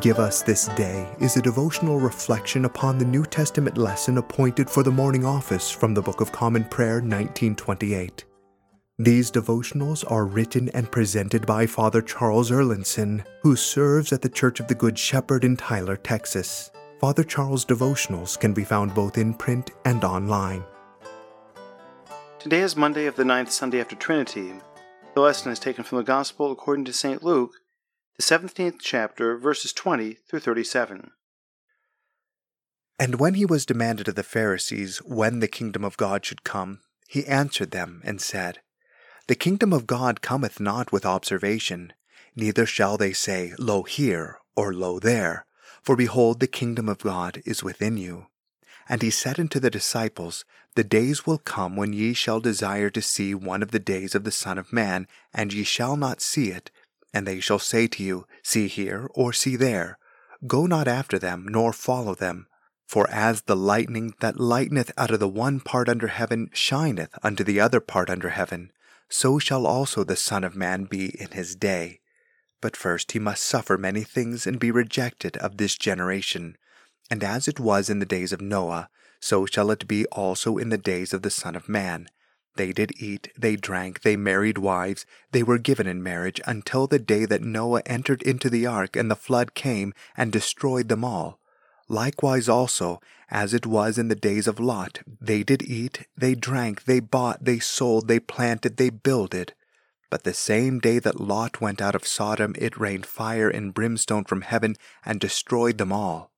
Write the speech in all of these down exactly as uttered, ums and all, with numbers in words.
Give Us This Day is a devotional reflection upon the New Testament lesson appointed for the morning office from the Book of Common Prayer, nineteen twenty-eight. These devotionals are written and presented by Father Charles Erlandson, who serves at the Church of the Good Shepherd in Tyler, Texas. Father Charles' devotionals can be found both in print and online. Today is Monday of the ninth Sunday after Trinity. The lesson is taken from the Gospel according to Saint Luke, the seventeenth chapter, verses twenty through thirty-seven. And when he was demanded of the Pharisees when the kingdom of God should come, he answered them and said, The kingdom of God cometh not with observation, neither shall they say, Lo here, or Lo there, for behold, the kingdom of God is within you. And he said unto the disciples, The days will come when ye shall desire to see one of the days of the Son of Man, and ye shall not see it. And they shall say to you, See here, or see there. Go not after them, nor follow them. For as the lightning that lighteneth out of the one part under heaven shineth unto the other part under heaven, so shall also the Son of Man be in his day. But first he must suffer many things and be rejected of this generation. And as it was in the days of Noah, so shall it be also in the days of the Son of Man. They did eat, they drank, they married wives, they were given in marriage, until the day that Noah entered into the ark, and the flood came and destroyed them all. Likewise also, as it was in the days of Lot, they did eat, they drank, they bought, they sold, they planted, they builded. But the same day that Lot went out of Sodom, it rained fire and brimstone from heaven, and destroyed them all.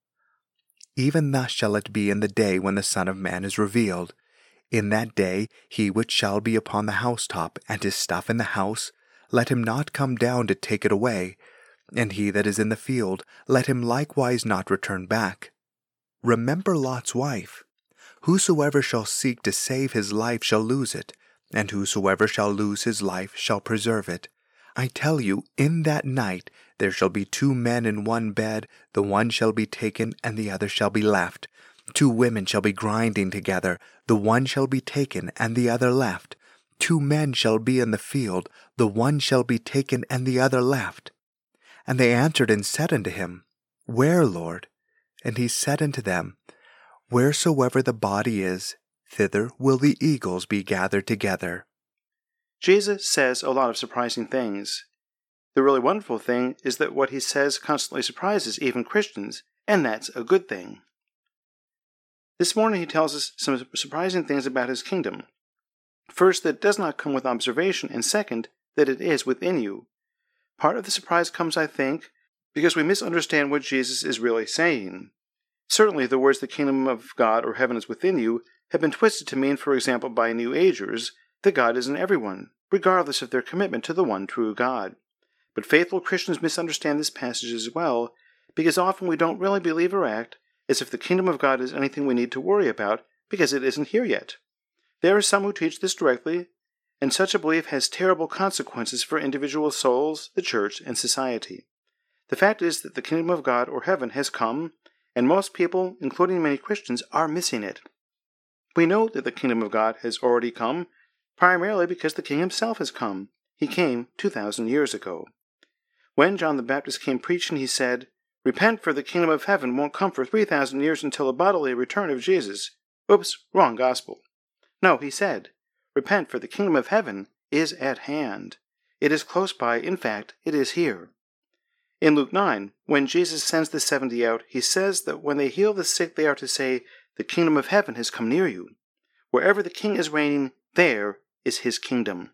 Even thus shall it be in the day when the Son of Man is revealed. In that day he which shall be upon the housetop, and his stuff in the house, let him not come down to take it away. And he that is in the field, let him likewise not return back. Remember Lot's wife. Whosoever shall seek to save his life shall lose it, and whosoever shall lose his life shall preserve it. I tell you, in that night there shall be two men in one bed, the one shall be taken, and the other shall be left. Two women shall be grinding together, the one shall be taken, and the other left. Two men shall be in the field, the one shall be taken, and the other left. And they answered and said unto him, Where, Lord? And he said unto them, Wheresoever the body is, thither will the eagles be gathered together. Jesus says a lot of surprising things. The really wonderful thing is that what he says constantly surprises even Christians, and that's a good thing. This morning he tells us some surprising things about his kingdom. First, that it does not come with observation, and second, that it is within you. Part of the surprise comes, I think, because we misunderstand what Jesus is really saying. Certainly the words the kingdom of God or heaven is within you have been twisted to mean, for example, by New Agers, that God is in everyone, regardless of their commitment to the one true God. But faithful Christians misunderstand this passage as well, because often we don't really believe or act as if the kingdom of God is anything we need to worry about, because it isn't here yet. There are some who teach this directly, and such a belief has terrible consequences for individual souls, the church, and society. The fact is that the kingdom of God or heaven has come, and most people, including many Christians, are missing it. We know that the kingdom of God has already come, primarily because the King himself has come. He came two thousand years ago. When John the Baptist came preaching, he said, Repent, for the kingdom of heaven won't come for three thousand years until the bodily return of Jesus. Oops, wrong gospel. No, he said, Repent, for the kingdom of heaven is at hand. It is close by, in fact, it is here. In Luke nine, when Jesus sends the seventy out, he says that when they heal the sick, they are to say, The kingdom of heaven has come near you. Wherever the king is reigning, there is his kingdom.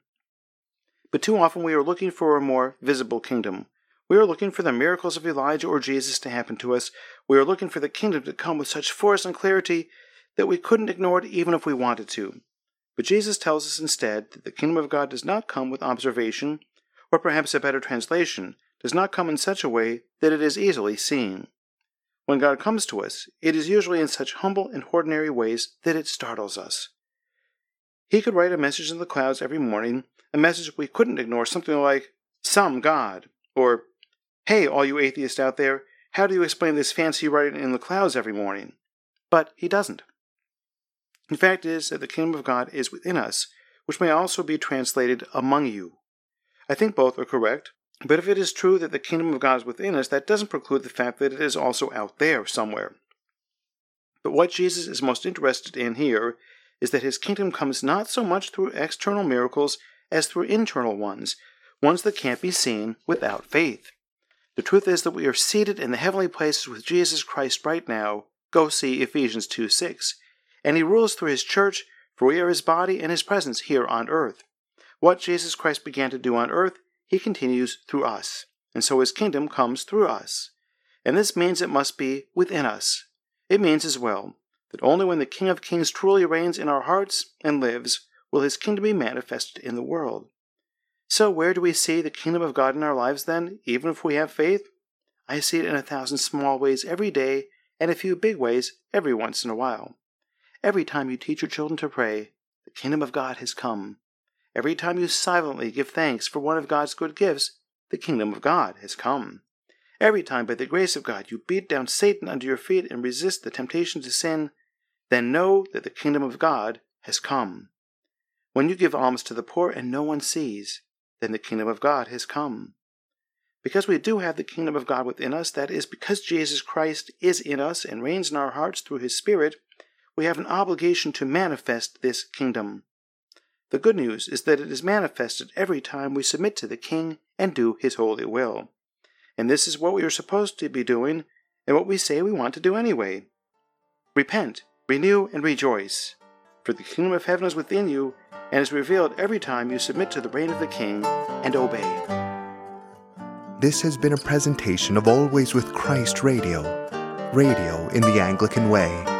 But too often we are looking for a more visible kingdom. We are looking for the miracles of Elijah or Jesus to happen to us. We are looking for the kingdom to come with such force and clarity that we couldn't ignore it even if we wanted to. But Jesus tells us instead that the kingdom of God does not come with observation, or perhaps a better translation, does not come in such a way that it is easily seen. When God comes to us, it is usually in such humble and ordinary ways that it startles us. He could write a message in the clouds every morning, a message we couldn't ignore, something like, Some God, or, Hey, all you atheists out there, how do you explain this fancy writing in the clouds every morning? But he doesn't. The fact is that the kingdom of God is within us, which may also be translated among you. I think both are correct. But if it is true that the kingdom of God is within us, that doesn't preclude the fact that it is also out there somewhere. But what Jesus is most interested in here is that his kingdom comes not so much through external miracles as through internal ones, ones that can't be seen without faith. The truth is that we are seated in the heavenly places with Jesus Christ right now. Go see Ephesians two six. And he rules through his church, for we are his body and his presence here on earth. What Jesus Christ began to do on earth, he continues through us, and so his kingdom comes through us. And this means it must be within us. It means as well that only when the King of Kings truly reigns in our hearts and lives will his kingdom be manifested in the world. So where do we see the kingdom of God in our lives then, even if we have faith? I see it in a thousand small ways every day, and a few big ways every once in a while. Every time you teach your children to pray, the kingdom of God has come. Every time you silently give thanks for one of God's good gifts, the kingdom of God has come. Every time, by the grace of God, you beat down Satan under your feet and resist the temptation to sin, then know that the kingdom of God has come. When you give alms to the poor and no one sees, then the kingdom of God has come. Because we do have the kingdom of God within us, that is, because Jesus Christ is in us and reigns in our hearts through his Spirit, we have an obligation to manifest this kingdom. The good news is that it is manifested every time we submit to the King and do his holy will. And this is what we are supposed to be doing, and what we say we want to do anyway. Repent, renew, and rejoice, for the kingdom of heaven is within you, and is revealed every time you submit to the reign of the King and obey. This has been a presentation of Always with Christ Radio, radio in the Anglican way.